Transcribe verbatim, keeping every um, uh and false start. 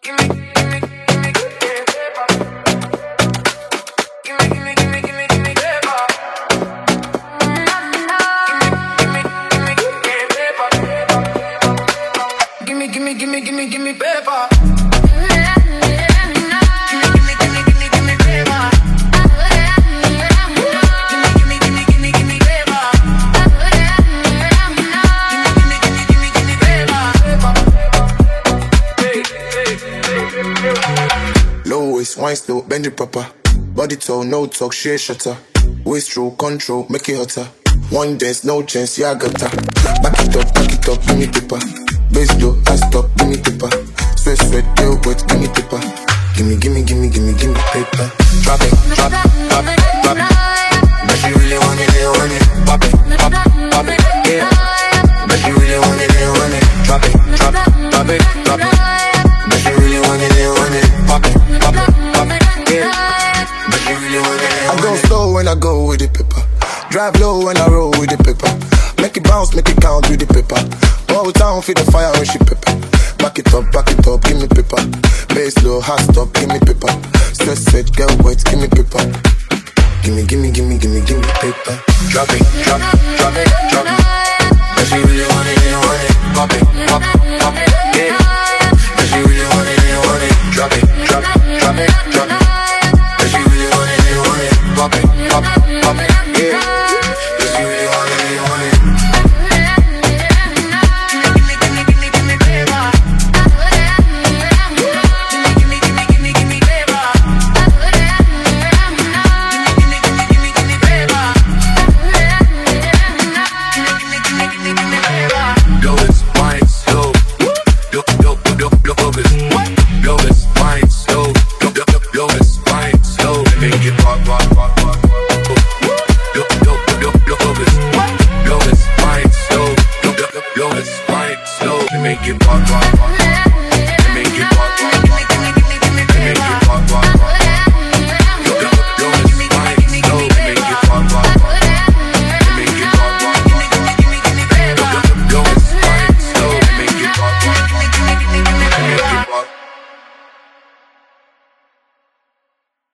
Wine slow, bend it proper. Body tall, no talk, share shutter. Waist through, control, make it hotter. One dance, no chance, yeah, I got her. Back it up, back it up, give me paper. Bass low, I stop, give me paper. Sweat, sweat, girl, wet, give me paper. Gimme, gimme, gimme, gimme, gimme paper. Drop it, drop it, drop it, drop it. But she really want it, they want it. Pop it, pop it, pop it, yeah. But she really want it, they want it. Drop it, drop it, drop it, drop it. But she really want it, they want it. Pop it, pop it, pop it, yeah. But she really want it, they want it. I go slow when I go with the paper. Drive low when I roll with the paper. Make it bounce, make it count with the paper. Whole town feel the fire when she pepper. Back it up, back it up, give me paper. Bass low, hot stop, give me paper. Sweat, sweat, girl, wet, give me paper. Gimme, gimme, gimme, gimme, gimme paper. Drop it, drop it, drop it, drop it. But she really want it, they want it. Pop it.